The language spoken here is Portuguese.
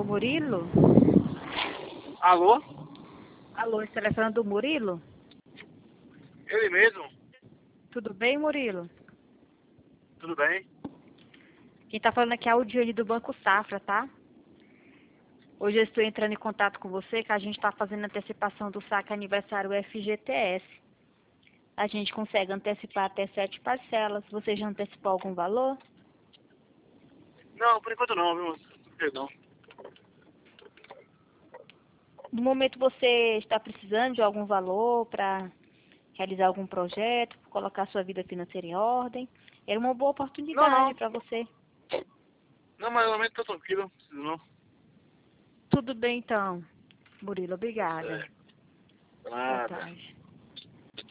Murilo? Alô? Alô, esse telefone é do Murilo? Ele mesmo? Tudo bem, Murilo? Tudo bem? Quem tá falando aqui é o Diane do Banco Safra, tá? Hoje eu estou entrando em contato com você que a gente está fazendo antecipação do saque aniversário FGTS. A gente consegue antecipar até 7 parcelas. Você já antecipou algum valor? Não, por enquanto não, viu? Perdão. No momento você está precisando de algum valor para realizar algum projeto, colocar sua vida financeira em ordem? Era uma boa Não, oportunidade não. para você. Não, mas no momento tô tranquilo, não preciso não. Tudo bem então, Murilo. Tá Obrigada. certo. Boa Nada. tarde.